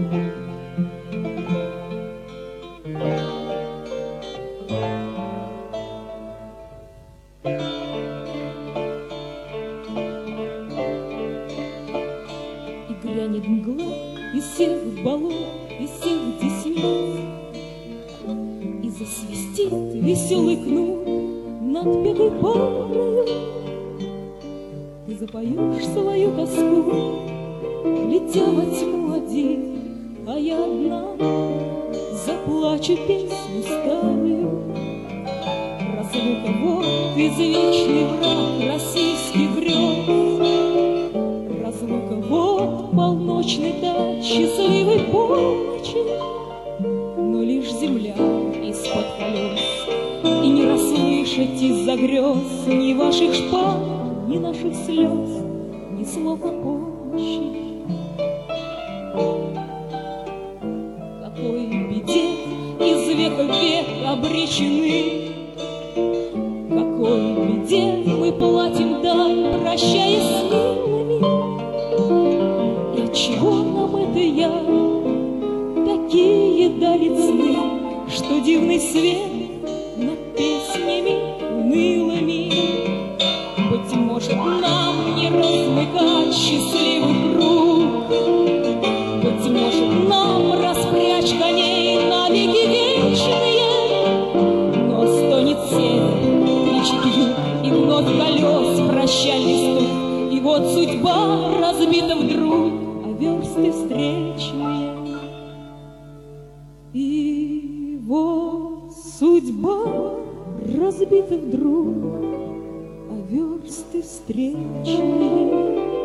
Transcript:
Грянет мгла из всех болот, из всех десней, и засвистит веселый кнут над петой парою. Ты запоешь свою тоску, летя во тьму один, а я одна заплачу песню старую. Разлука вот извечный враг российских грез, разлука вот полночный тать счастливой полночи, но лишь земля из-под колес, и не расслышать из-за грез ни ваших шпаг, ни наших слез, ни слова помощи. Какой беде из века в век обречены, какой беде мы платим дань, прощаясь с милыми. И отчего нам это я такие дарит сны, что дивный свет над песнями унылыми? Быть может, нам не размыкать счастливых рук, быть может, нам распрячь коней на веки вечные, но стонет север, кричит юг, и вновь колес прощальный стук. И вот судьба разбита вдруг, а версты встречные. И вот судьба разбита вдруг, а версты встречные.